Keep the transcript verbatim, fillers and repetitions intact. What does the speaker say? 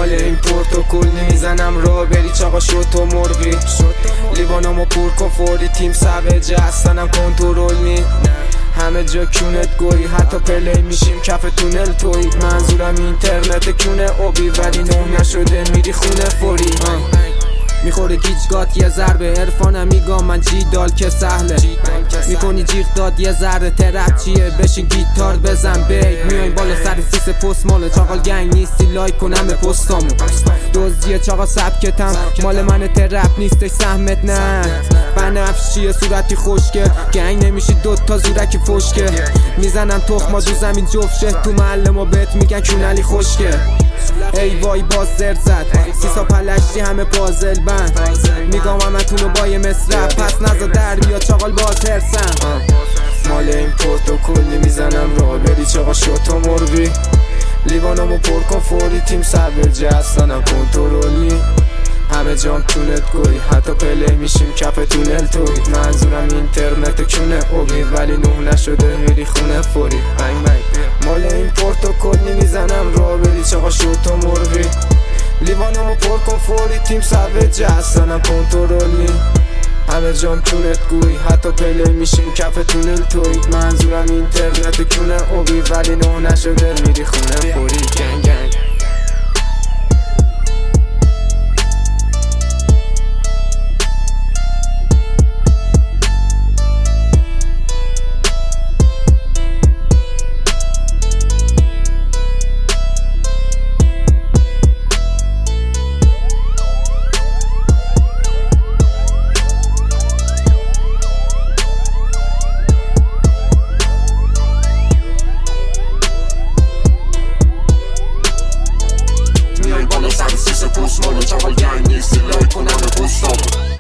مال این پروتکل نمیزنم را بری چاقا شد تو مرغی لیوانامو پر کن فوری تیم سوجه هستنم کنترل می همه جا کونت گویی حتی پلی میشیم کف تونل توی منظورم اینترنت کونه اوبی ولی نه نشده میری خونه فوری میخوره گیجگات یه ضربه عرفانم میگم من جیدال که سهله میکنی جیغ داد یه ذره ترپ چیه بشین گیتار بزن بیت میای بالا سر سیس پست مال چاقال گنگ نیستی لایک کنم به پستامو دزدیه چاقا سبکتم مال من ترپ نیستش سهمت نه بنفش چیه صورتی خوشگه گنگ نمیشی دوتا زورکی فشکه میزنم تخما دو زمین جفشه تو محل ما بهت میگن کونلی خوشگه ای وای باز زرد زد سیسا پلشتی همه پازل بند میگم همتونو با یه مصرف پس نزا در بیا چاقال باز هرسم مال این پروتکل نمیزنم را بری چاقا شد تو مرغی لیوانامو پر کن فوری تیم سوجه هستنم کنترلی همه جام تونت گوی حتی پلی میشیم کف تونل توی منظورم اینترنت کونه اوبی ولی نه نشده میری خونه فوری بنگ بنگ مال این پروتکل نمیزنم را بری چاقا شد تو مرغی لیوانامو پر کن فوری تیم سوجه هستنم کنترلی همه جام تونت گوی حتی پلی میشیم کف تونل توی منظورم اینترنت کونه اوبی ولی نه نشده میری خونه فوری گنگ گنگ Small, it's all gang, you see like when I'm a post